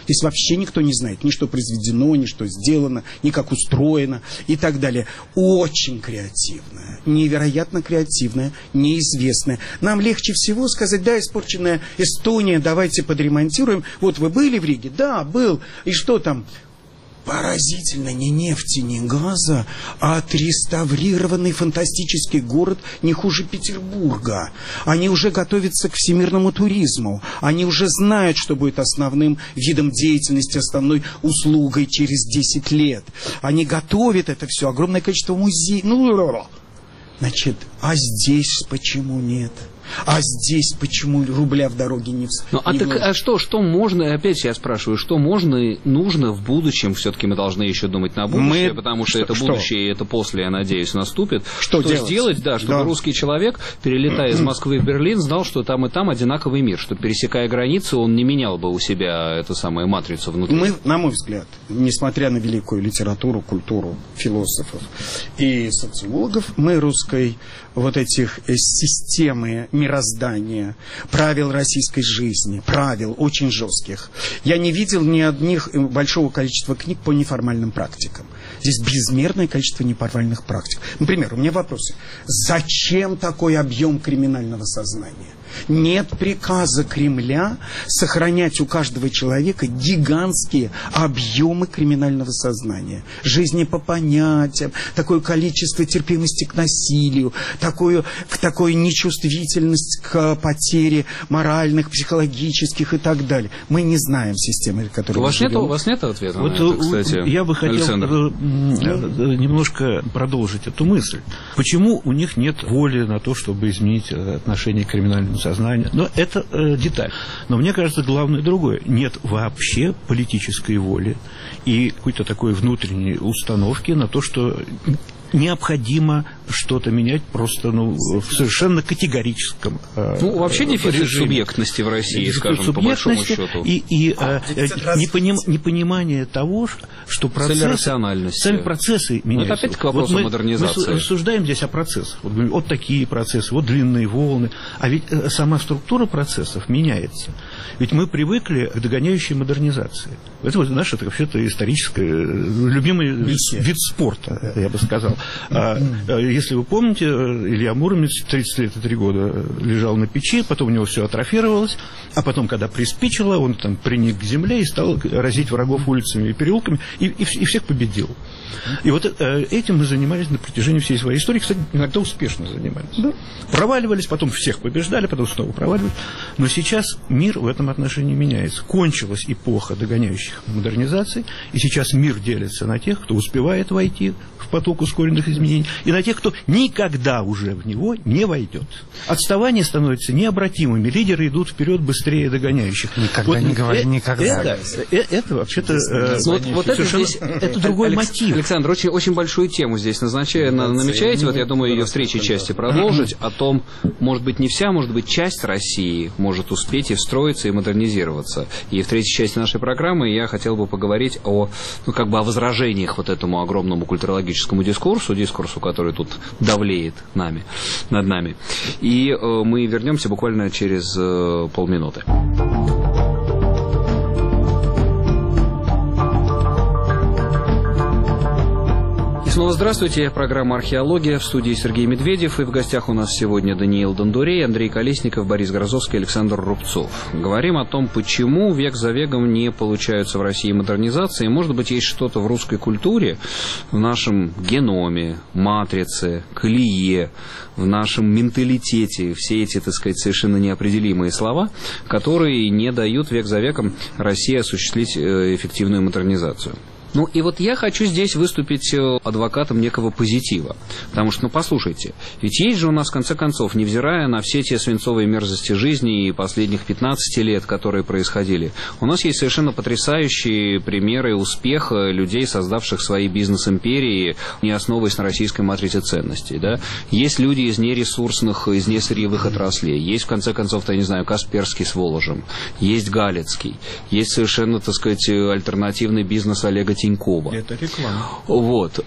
Здесь вообще никто не знает, ни что произведено, ни что сделано, ни как устроено и так далее. Очень креативная, невероятно креативная, неизвестная. Нам легче всего сказать: да, испорченная Эстония, давайте подремонтируем. Вот вы были в Риге? Да, был. И что там? Поразительно, ни нефти, ни газа, а отреставрированный фантастический город не хуже Петербурга. Они уже готовятся к всемирному туризму. Они уже знают, что будет основным видом деятельности, основной услугой через десять лет. Они готовят это все, огромное количество музеев. Ну, значит, а здесь почему нет? А здесь почему рубля в дороге не... Ну, а, не так, вложат? а что, что можно, опять я спрашиваю, что можно и нужно в будущем, все-таки мы должны еще думать на будущее, Мы... потому что, что это будущее, и это после, я надеюсь, наступит. Что, что сделать, да, чтобы да. русский человек, перелетая из Москвы в Берлин, знал, что там и там одинаковый мир, что, пересекая границы, он не менял бы у себя эту самую матрицу внутри. Мы, на мой взгляд, несмотря на великую литературу, культуру философов и социологов, мы русской вот этих системы мироздания, правил российской жизни, правил очень жестких. Я не видел ни одних большого количества книг по неформальным практикам. Здесь безмерное количество неформальных практик. Например, у меня вопросы. Зачем такой объем криминального сознания? Нет приказа Кремля сохранять у каждого человека гигантские объемы криминального сознания. Жизни по понятиям, такое количество терпимости к насилию, такую, такую нечувствительность к потере моральных, психологических и так далее. Мы не знаем системы, в которой у мы вас живем. нет, у вас нет ответа вот, на это, кстати, я бы хотел Александр? немножко продолжить эту мысль. Почему у них нет воли на то, чтобы изменить отношение к криминальному сознанию? Но это э, деталь. Но мне кажется, главное другое. Нет вообще политической воли и какой-то такой внутренней установки на то, что необходимо что-то менять просто ну, в совершенно категорическом э, Ну, вообще дефицит режиме. Субъектности в России, Дефицит скажем, по большому субъектности счету. И, и а, э, непоним, непонимание того, что процессы, Цель рациональности. сами процессы меняются. Это опять к вопросу вот мы, модернизации. Мы рассуждаем здесь о процессах. Вот, вот такие процессы, вот длинные волны. А ведь э, сама структура процессов меняется. Ведь мы привыкли к догоняющей модернизации. Это вот наш это вообще-то исторический, любимый Миссия. вид спорта, я бы сказал. А, если вы помните, Илья Муромец тридцать лет и три года лежал на печи, потом у него все атрофировалось, а потом, когда приспичило, он там приник к земле и стал разить врагов улицами и переулками, и, и, и всех победил. И вот этим мы занимались на протяжении всей своей истории, кстати, иногда успешно занимались. Да. Проваливались, потом всех побеждали, потом снова проваливались. Но сейчас мир в этом отношении меняется. Кончилась эпоха догоняющих модернизаций, и сейчас мир делится на тех, кто успевает войти в поток ускоренных изменений, и на тех, кто никогда уже в него не войдет. Отставания становятся необратимыми, лидеры идут вперед быстрее догоняющих. Никогда вот, не говори это, никогда. Это, это, это вообще-то э, вот, вот это, здесь, это другой Алекс, мотив. Александр, очень, очень большую тему здесь назначая, на, намечаете, вот я думаю, ее в третьей части продолжить, о том, может быть, не вся, может быть, часть России может успеть и встроиться, и модернизироваться. И в третьей части нашей программы я хотел бы поговорить о, ну, как бы о возражениях вот этому огромному культурологическому дискурсу, дискурсу, который тут давлеет нами, над нами. И э, мы вернемся буквально через э, полминуты. Снова здравствуйте, программа «Археология», в студии Сергей Медведев, и в гостях у нас сегодня Даниил Дондурей, Андрей Колесников, Борис Грозовский, Александр Рубцов. Говорим о том, почему век за веком не получаются в России модернизации. Может быть, есть что-то в русской культуре, в нашем геноме, матрице, колее, в нашем менталитете, все эти, так сказать, совершенно неопределимые слова, которые не дают век за веком России осуществить эффективную модернизацию. Ну, и вот я хочу здесь выступить адвокатом некого позитива. Потому что, ну, послушайте, ведь есть же у нас, в конце концов, невзирая на все те свинцовые мерзости жизни и последних пятнадцати лет, которые происходили, у нас есть совершенно потрясающие примеры успеха людей, создавших свои бизнес-империи, не основываясь на российской матрице ценностей, да. Есть люди из нересурсных, из несырьевых отраслей. Есть, в конце концов, я не знаю, Касперский с Воложем. Есть Галицкий. Есть совершенно, так сказать, альтернативный бизнес Олега Тинькова. Это реклама. Вот.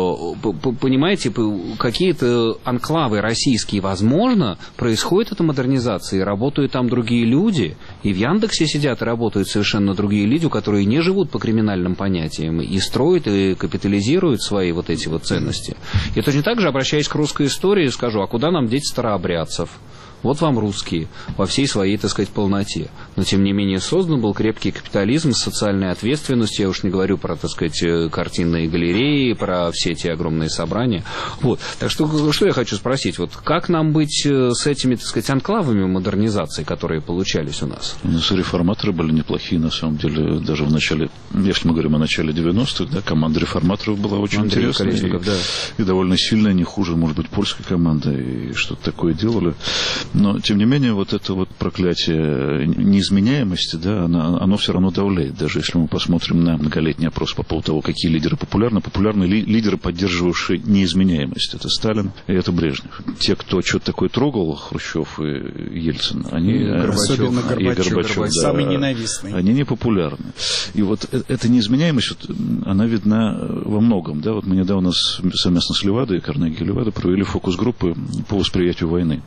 Понимаете, какие-то анклавы российские, возможно, происходит эта модернизация, и работают там другие люди, и в Яндексе сидят и работают совершенно другие люди, которые не живут по криминальным понятиям, и строят, и капитализируют свои вот эти вот ценности. И точно так же, обращаясь к русской истории, скажу, а куда нам деть старообрядцев? Вот вам русские, во всей своей, так сказать, полноте. Но, тем не менее, создан был крепкий капитализм с социальной ответственностью. Я уж не говорю про, так сказать, картинные галереи, про все эти огромные собрания. Вот. Так что, что я хочу спросить. Вот как нам быть с этими, так сказать, анклавами модернизации, которые получались у нас? Ну, реформаторы были неплохие, на самом деле. Даже в начале, если мы говорим о начале девяностых, да, команда реформаторов была очень Андрей интересная. И, да. и довольно сильная, не хуже, может быть, польской команды. И что-то такое делали. Но, тем не менее, вот это вот проклятие неизменяемости, да, оно, оно все равно давляет. Даже если мы посмотрим на многолетний опрос по поводу того, какие лидеры популярны, популярны ли, лидеры, поддерживавшие неизменяемость. Это Сталин и это Брежнев. Те, кто что-то такое трогал, Хрущев и Ельцин, они... Горбачев, Горбачев, и Горбачев, Горбачев да, самый ненавистный. Они не популярны. И вот эта неизменяемость, вот, она видна во многом. Да? Вот мы недавно совместно с Левадой, Карнеги и Левадой провели фокус-группы по восприятию войны.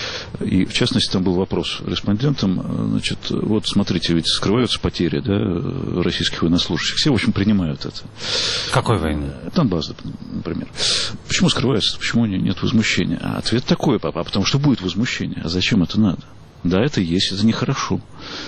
И, в частности, там был вопрос респондентам, значит, вот смотрите, ведь скрываются потери, да, российских военнослужащих. Все, в общем, принимают это. Какой войны? Донбасс, например. Почему скрывается? Почему нет возмущения? А ответ такой, папа, потому что будет возмущение. А зачем это надо? Да, это есть, это нехорошо.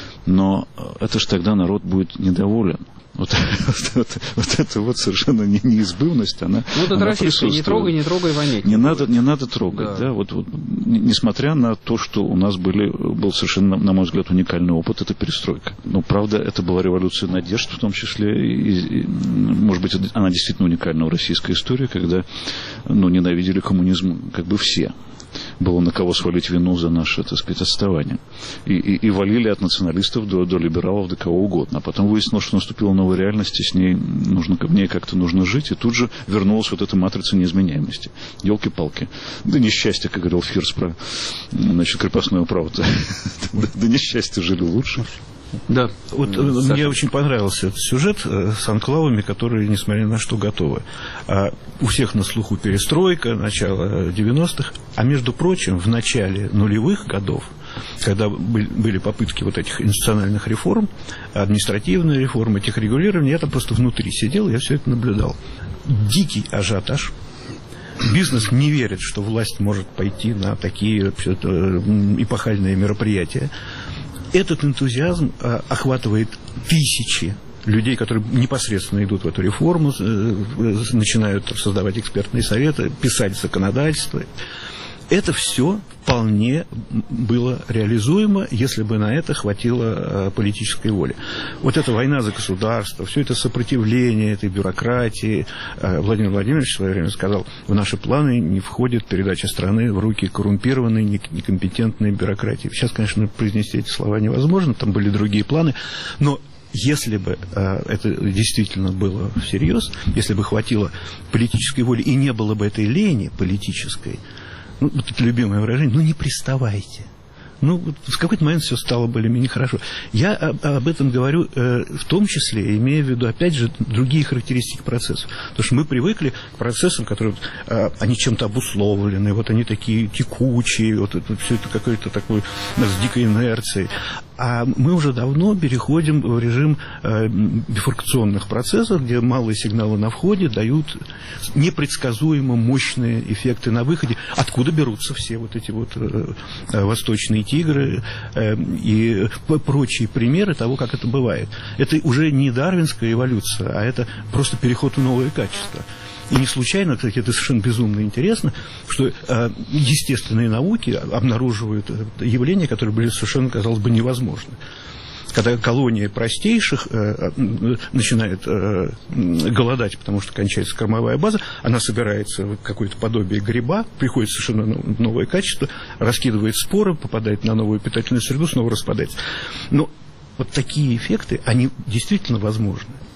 Но это же тогда народ будет недоволен. Вот, вот, вот, вот эта вот совершенно не, неизбывность, она, ну, это она российская, не трогай, не трогай, вонять. Не, не надо, не надо трогать, да. Да, вот, вот, несмотря на то, что у нас были, был совершенно, на мой взгляд, уникальный опыт, это перестройка. Но, правда, это была революция надежд, в том числе, и, и, может быть, она действительно уникальна в российской истории, когда, ну, ненавидели коммунизм как бы все. Было на кого свалить вину за наше, так сказать, отставание. И, и, и валили от националистов до, до либералов, до кого угодно. А потом выяснилось, что наступила новая реальность, и с ней нужно, в ней как-то нужно жить. И тут же вернулась вот эта матрица неизменяемости. Ёлки-палки. Да несчастье, как говорил Фирс про, значит, крепостное право. Да несчастье, жили лучше. Да, вот Саша. Мне очень понравился этот сюжет с анклавами, которые, несмотря на что, готовы. А у всех на слуху перестройка, начало девяностых, а между прочим, в начале нулевых годов, когда были попытки вот этих институциональных реформ, административные реформы, этих регулирований, я там просто внутри сидел, я все это наблюдал. Дикий ажиотаж. Бизнес не верит, что власть может пойти на такие эпохальные мероприятия. Этот энтузиазм а, охватывает тысячи людей, которые непосредственно идут в эту реформу, э, начинают создавать экспертные советы, писать законодательство. Это все вполне было реализуемо, если бы на это хватило э, политической воли. Вот эта война за государство, все это сопротивление этой бюрократии. Э, Владимир Владимирович в свое время сказал, в наши планы не входит передача страны в руки коррумпированной, некомпетентной бюрократии. Сейчас, конечно, произнести эти слова невозможно, там были другие планы, но если бы э, это действительно было всерьез, если бы хватило политической воли и не было бы этой лени политической, ну, вот это любимое выражение, ну, не приставайте. Ну, вот в какой-то момент все стало более-менее хорошо. Я об, об этом говорю э, в том числе, имея в виду, опять же, другие характеристики процессов. Потому что мы привыкли к процессам, которые, э, они чем-то обусловлены, вот они такие текучие, вот это, все это какое-то такое с дикой инерцией. А мы уже давно переходим в режим э, бифуркационных процессов, где малые сигналы на входе дают непредсказуемо мощные эффекты на выходе. Откуда берутся все вот эти вот э, восточные тигры э, и прочие примеры того, как это бывает. Это уже не дарвинская эволюция, а это просто переход в новые качества. И не случайно, кстати, это совершенно безумно интересно, что э, естественные науки обнаруживают явления, которые были совершенно, казалось бы, невозможны. Когда колония простейших э, начинает э, голодать, потому что кончается кормовая база, она собирается в какое-то подобие гриба, приходит совершенно новое качество, раскидывает споры, попадает на новую питательную среду, снова распадается. Но вот такие эффекты, они действительно возможны.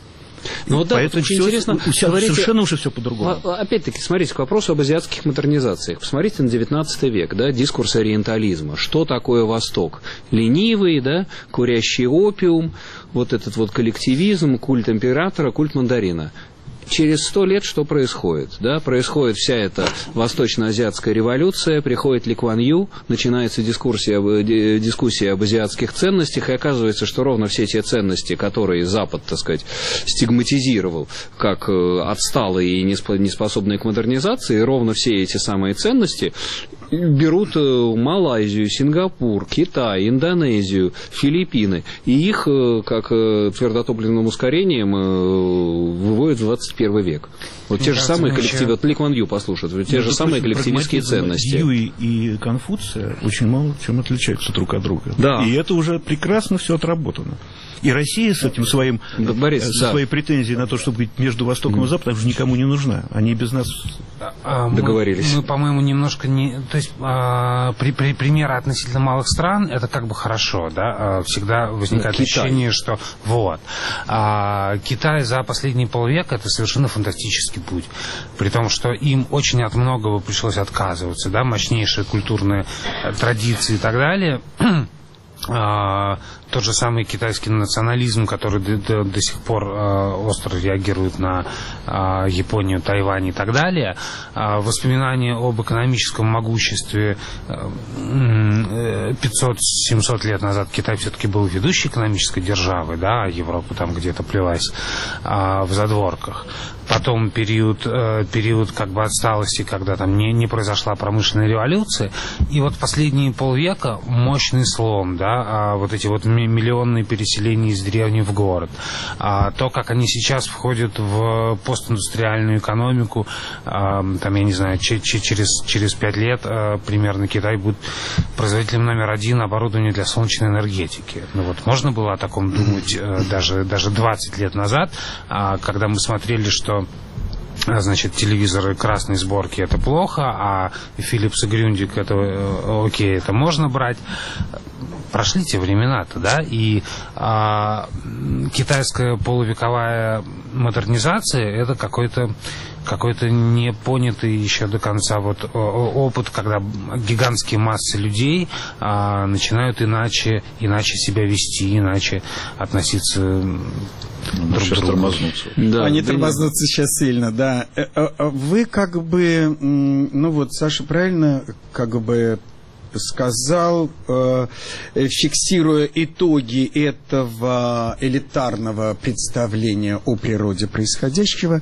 Ну вот да, вот очень все, интересно. У говорите, совершенно уже все по-другому. Опять-таки, смотрите, к вопросу об азиатских модернизациях. Посмотрите на девятнадцатый век, да, дискурс ориентализма. Что такое Восток? Ленивый, да, курящий опиум, вот этот вот коллективизм, культ императора, культ мандарина. Через сто лет что происходит? Да? Происходит вся эта восточно-азиатская революция, приходит Ли Куан Ю, начинается дискуссия об, дискуссия об азиатских ценностях, и оказывается, что ровно все те ценности, которые Запад, так сказать, стигматизировал как отсталые и неспособные к модернизации, ровно все эти самые ценности берут Малайзию, Сингапур, Китай, Индонезию, Филиппины, и их, как твердотопливным ускорением, выводят в двадцать первый век. Вот те же самые коллективы, вот Ли Куан Ю послушать, те же самые коллективистские ценности. Дьюи и Конфуция очень мало чем отличаются друг от друга. Да. И это уже прекрасно все отработано. И Россия с этим своим, Борис, со да. своей претензией на то, чтобы быть между Востоком mm. и Западом, уже никому не нужна. Они без нас а, договорились. Мы, мы по-моему, немножко не... То есть, а, при, при, примеры относительно малых стран, это как бы хорошо, да? Всегда возникает ну, ощущение, что... Вот. А, Китай за последние полвека — это совершенно фантастический путь. При том, что им очень от многого пришлось отказываться, да? Мощнейшие культурные традиции и так далее... А, тот же самый китайский национализм, который до, до, до сих пор а, остро реагирует на а, Японию, Тайвань и так далее, а, воспоминания об экономическом могуществе пятьсот-семьсот лет назад Китай все-таки был ведущей экономической державой, да, а Европа там где-то плелась а, в задворках. Потом период, э, период как бы отсталости, когда там не, не произошла промышленная революция. И вот последние полвека мощный слом, да, а вот эти вот миллионные переселения из деревни в город. А то, как они сейчас входят в постиндустриальную экономику, а, там, я не знаю, ч- ч- через, через пять лет а, примерно Китай будет производителем номер один оборудования для солнечной энергетики. Ну вот можно было о таком думать а, даже, даже двадцать лет назад, а, когда мы смотрели, что значит, телевизоры красной сборки — это плохо, а Philips и Grundig — это окей, это можно брать. Прошли те времена-то, да, и а, китайская полувековая модернизация — это какой-то какой-то не понятый еще до конца вот опыт, когда гигантские массы людей а, начинают иначе, иначе себя вести, иначе относиться ну, друг к другу. Тормознуться. Да, Они да, тормознутся сейчас сильно, да. Вы как бы, ну вот Саша правильно как бы сказал, э, фиксируя итоги этого элитарного представления о природе происходящего,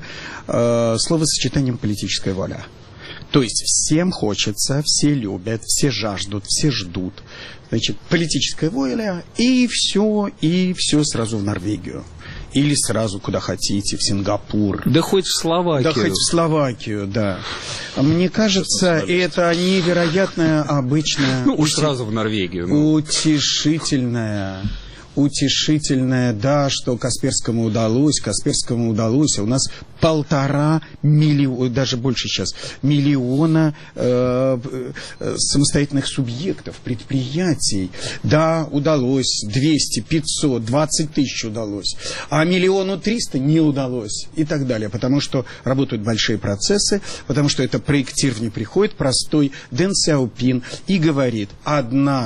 э, словосочетанием «политическая воля». То есть всем хочется, все любят, все жаждут, все ждут. Значит, политическая воля, и все, и все сразу в Норвегию. Или сразу куда хотите, в Сингапур. Да хоть в Словакию. Да хоть в Словакию, да. Мне кажется, это невероятная, обычная... Ну, уж сразу в Норвегию. Ну. Утешительная... утешительное, да, что Касперскому удалось, Касперскому удалось, а у нас полтора миллиона, даже больше сейчас, миллиона э, э, самостоятельных субъектов, предприятий. Да, удалось, двести, пятьсот, двадцать тысяч удалось, а миллиону триста не удалось и так далее, потому что работают большие процессы, потому что это проектирование приходит, простой Дэн Сяопин и говорит, одна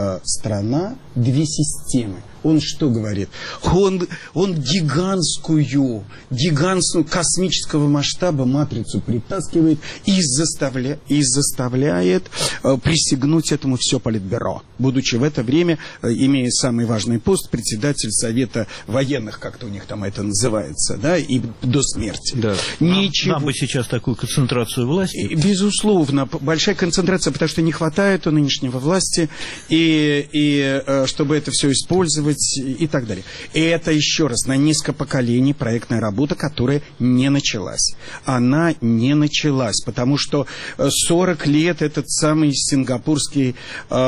страна, две системы. Он что говорит? Он, он гигантскую, гигантскую космического масштаба матрицу притаскивает и, заставля, и заставляет э, присягнуть этому все политбюро, будучи в это время, э, имея самый важный пост, председатель Совета военных, как-то у них там это называется, да, и до смерти. Да. Ничего. Нам, нам бы сейчас такую концентрацию власти. Безусловно, большая концентрация, потому что не хватает у нынешнего власти, и, и э, чтобы это все использовать, и так далее. И это, еще раз, на несколько поколений проектная работа, которая не началась. Она не началась, потому что сорок лет этот самый сингапурский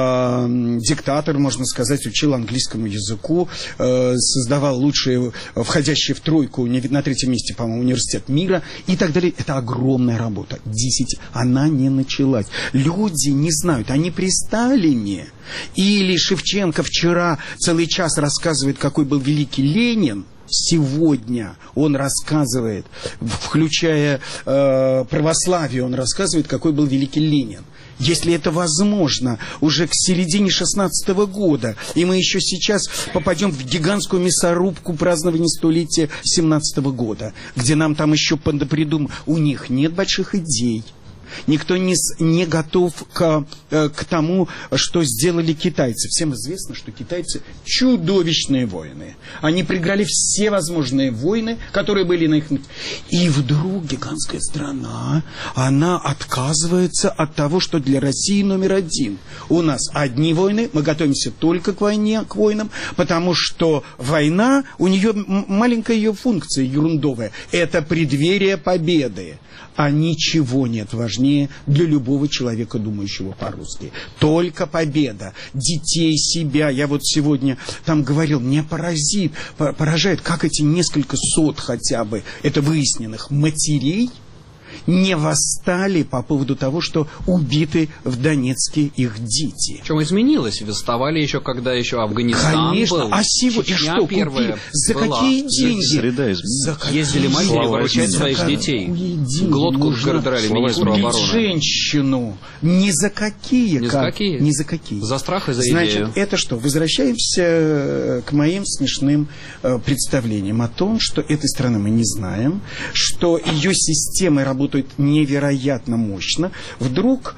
э, диктатор, можно сказать, учил английскому языку, э, создавал лучшие, входящие в тройку, на третьем месте, по-моему, университет мира, и так далее. Это огромная работа. Десять. Она не началась. Люди не знают, они при Сталине или Шевченко вчера целый час рассказывает, какой был великий Ленин, сегодня он рассказывает, включая э, православие, он рассказывает, какой был великий Ленин. Если это возможно уже к середине шестнадцатого года, и мы еще сейчас попадем в гигантскую мясорубку празднования столетия семнадцатого года, где нам там еще придумали, у них нет больших идей. Никто не, не готов к, к тому, что сделали китайцы. Всем известно, что китайцы чудовищные воины. Они проиграли все возможные войны, которые были на их... И вдруг гигантская страна, она отказывается от того, что для России номер один. У нас одни войны, мы готовимся только к войне, к войнам, потому что война, у нее маленькая ее функция ерундовая. Это преддверие победы. А ничего нет важнее для любого человека, думающего по-русски. Только победа. Детей, себя. Я вот сегодня там говорил, меня поразит, поражает, как эти несколько сот хотя бы, это выясненных, матерей не восстали по поводу того, что убиты в Донецке их дети. В чем изменилось? Восставали еще, когда еще Афганистан Конечно. был. А сегодня Чечня что купили? За была. какие деньги? Среда изменилась. За какие Ездили матери деньги? выручать За своих какие детей. деньги? Глотку Нужно драли министру убить обороны. женщину. Ни за какие. Ни за как? какие? Ни за какие. За страх и за Значит, идею. это что? Возвращаемся к моим смешным э, представлениям о том, что этой страны мы не знаем, что ее системы работают невероятно мощно. Вдруг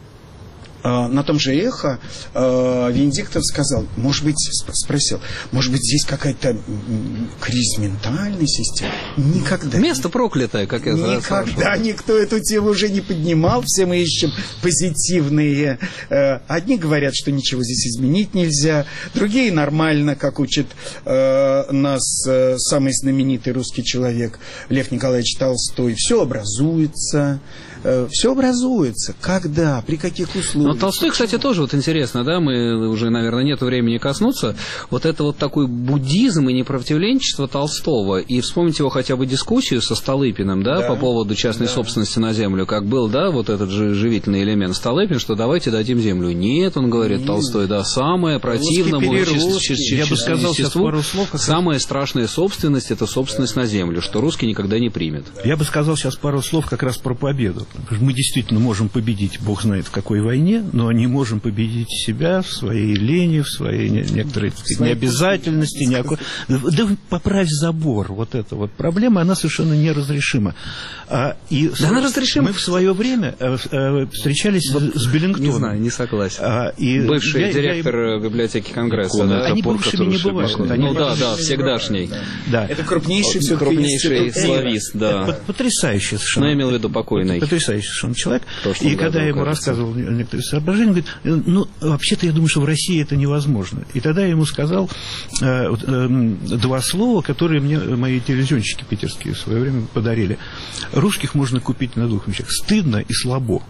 э, на том же «Эхо» э, Венедиктов сказал, может быть, спросил, может быть, здесь какая-то кризис ментальной системы? Никогда. Место проклятое, как я Никогда спрашивал. никто эту тему уже не поднимал. Все мы ищем позитивные. Э, одни говорят, что ничего здесь изменить нельзя. Другие нормально, как учит э, нас э, самый знаменитый русский человек Лев Николаевич Толстой. Все образуется. Все образуется. Когда? При каких условиях? Но Толстой, кстати, тоже вот интересно, да, мы уже, наверное, нет времени коснуться. Вот это вот такой буддизм и непротивленчество Толстого. И вспомните его хотя бы дискуссию со Столыпиным, да, да. по поводу частной да. собственности на землю, как был, да, вот этот же живительный элемент Столыпин, что давайте дадим землю. Нет, он говорит, Нет. Толстой, да, самое противному Я бы сказал сейчас пару слов. Самая страшная собственность – это собственность на землю, что русский никогда не примет. Я бы сказал сейчас пару слов как раз про победу. Мы действительно можем победить, бог знает в какой войне, но не можем победить себя в своей лени, в своей некоторой сказать, необязательности. Неаку... Да поправь забор. Вот эта вот проблема, она совершенно неразрешима. А, и да она разрешима. Мы в свое время встречались вот, с Биллингтоном. Не знаю, не согласен. А, и Бывший я, директор я... библиотеки Конгресса. Да? Они бывшими не бывают. Ну да, да, всегдашний. Да. Это крупнейший, крупнейший славист, да. Потрясающий совершенно. Но я имел в виду покойный. Потрясающий совершенно человек. И когда я ему кажется. рассказывал некоторые соображения, он говорит, ну, вообще-то я думаю, что в России это невозможно. И тогда я ему сказал э, э, два слова, которые мне мои телевизионщики питерские в свое время подарили. Русских можно купить на двух вещах. Стыдно и слабо.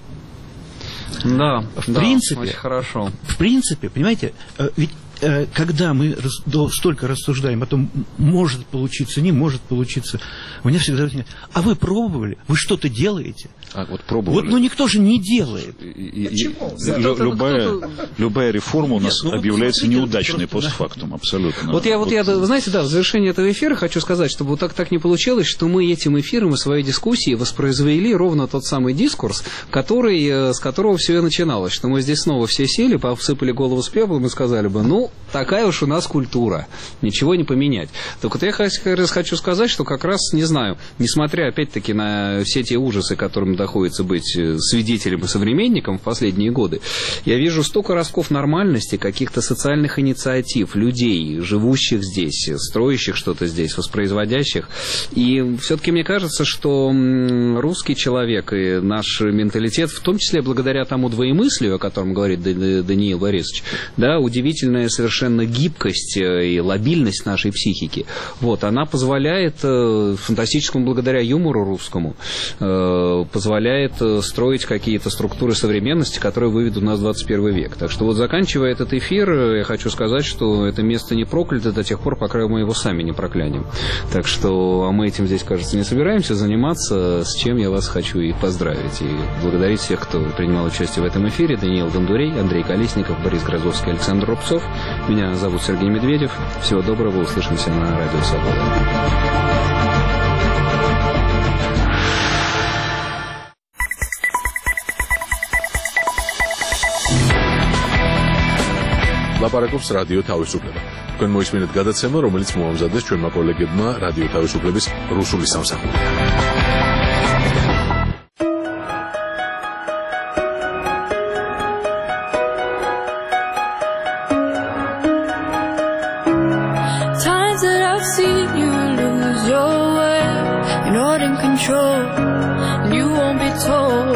Да, в да, принципе, очень хорошо. В принципе, понимаете, ведь когда мы столько рассуждаем о том, может получиться, не может получиться, у меня всегда возникает, а вы пробовали? Вы что-то делаете? А, вот пробовали. Вот, ну, никто же не делает. Почему? Любая, любая реформа у нас Нет, ну, объявляется вот, неудачной просто, постфактум, да. абсолютно. Вот я, вот, вот я, вы знаете, да, в завершении этого эфира хочу сказать, чтобы вот так, так не получилось, что мы этим эфиром и своей дискуссией воспроизвели ровно тот самый дискурс, который, с которого все и начиналось, что мы здесь снова все сели, посыпали голову с пеплом и сказали бы, ну, такая уж у нас культура, ничего не поменять. Так вот я как раз хочу сказать, что как раз, не знаю, несмотря опять-таки на все те ужасы, которым доходится быть свидетелем и современником в последние годы, я вижу столько ростков нормальности, каких-то социальных инициатив, людей, живущих здесь, строящих что-то здесь, воспроизводящих. И все-таки мне кажется, что русский человек и наш менталитет, в том числе благодаря тому двоемыслию, о котором говорит Даниил Борисович, да, удивительная совершенно гибкость и лобильность нашей психики, вот, она позволяет, фантастическому благодаря юмору русскому, позволяет строить какие-то структуры современности, которые выведут нас в двадцать первый век. Так что вот, заканчивая этот эфир, я хочу сказать, что это место не проклято до тех пор, пока мы его сами не проклянем. Так что, а мы этим здесь, кажется, не собираемся заниматься, с чем я вас хочу и поздравить. И благодарить всех, кто принимал участие в этом эфире. Даниил Гондурей, Андрей Колесников, Борис Грозовский, Александр Рубцов. Меня зовут Сергей Медведев. Всего доброго, услышимся на Радио Свобода. ლაპარაკობს რადიო თავისუფლება. თქვენ მოისმინეთ გადაცემა, რომელიც მოამზადეს ჩვენმა კოლეგებმა რადიო თავისუფლების რუსული სამსახურიდან. Times that I've seen you lose your way, you're not in control, and you won't be told.